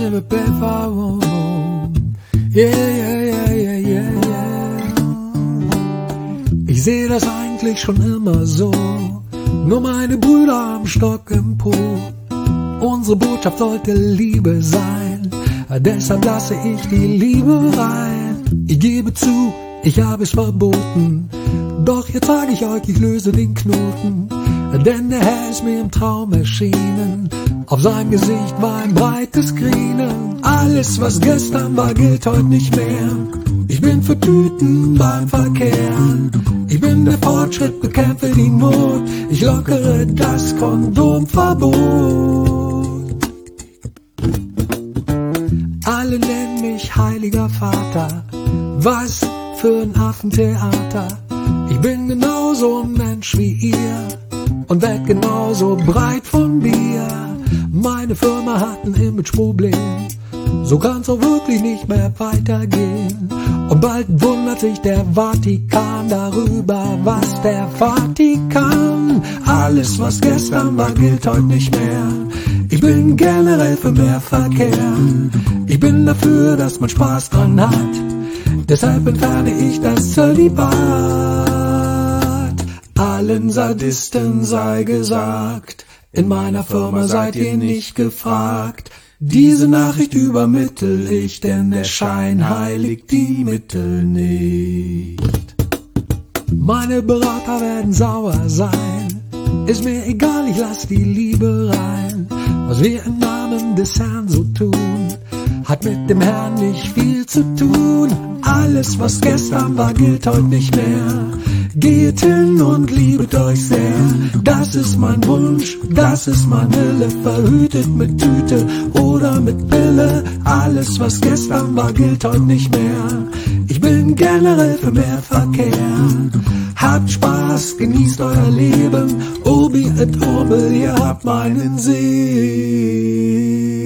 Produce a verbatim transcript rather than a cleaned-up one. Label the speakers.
Speaker 1: in the bedroom. Yeah, yeah, yeah, yeah, yeah, yeah. Ich seh das eigentlich schon immer so. Nur meine Brüder am Stock im Po. Unsere Botschaft sollte Liebe sein. Deshalb lasse ich die Liebe rein. Ich gebe zu, ich habe es verboten. Doch jetzt sage ich euch, ich löse den Knoten. Denn der Herr ist mir im Traum erschienen. Auf seinem Gesicht war ein breites Grinen. Alles, was gestern war, gilt heute nicht mehr. Ich bin für Tüten beim Verkehr. Ich bin der Fortschritt, bekämpfe die Not. Ich lockere das Kondomverbot. Alle nennen mich Heiliger Vater. Was für ein Affentheater. Ich bin genauso ein Mensch wie ihr und werd genauso breit von Bier. Meine Firma hat ein Imageproblem, so kann's auch wirklich nicht mehr weitergehen. Und bald wundert sich der Vatikan darüber, was der Vatikan. Alles, was gestern war, gilt heute nicht mehr. Ich bin generell für mehr Verkehr. Ich bin dafür, dass man Spaß dran hat. Deshalb entferne ich das Zölibat. Allen Sadisten sei gesagt, in meiner Firma seid ihr nicht gefragt. Diese Nachricht übermittel ich, denn der Schein heiligt die Mittel nicht. Meine Berater werden sauer sein. Ist mir egal, ich lass die Liebe rein. Was wir im Namen des Herrn so tun, hat mit dem Herrn nicht viel zu tun. Alles, was gestern war, gilt heute nicht mehr. Geht hin und liebet euch sehr. Das ist mein Wunsch, das ist mein Wille. Verhütet mit Tüte oder mit Pille. Alles, was gestern war, gilt heute nicht mehr. Ich bin generell für mehr Verkehr. Habt Spaß, genießt euer Leben. Obi et Orbe, ihr habt meinen Segen.